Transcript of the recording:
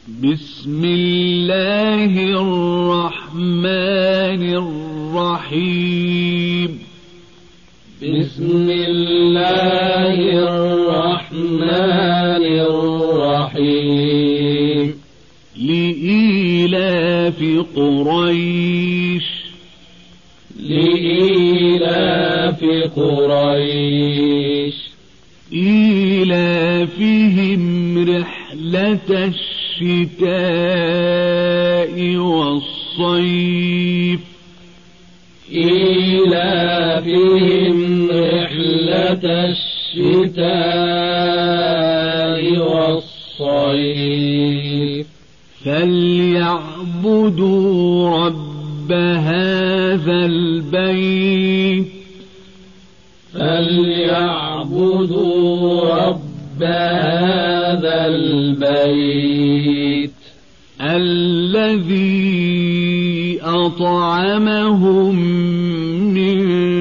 بسم الله الرحمن الرحيم بسم الله الرحمن الرحيم لإيلاف قريش لإيلاف قريش إيلافهم رحلة الشتاء والصيف إيلافهم رحلة الشتاء والصيف فليعبدوا رب هذا البيت فليعبدوا رب هذا البيت الذي أطعمهم من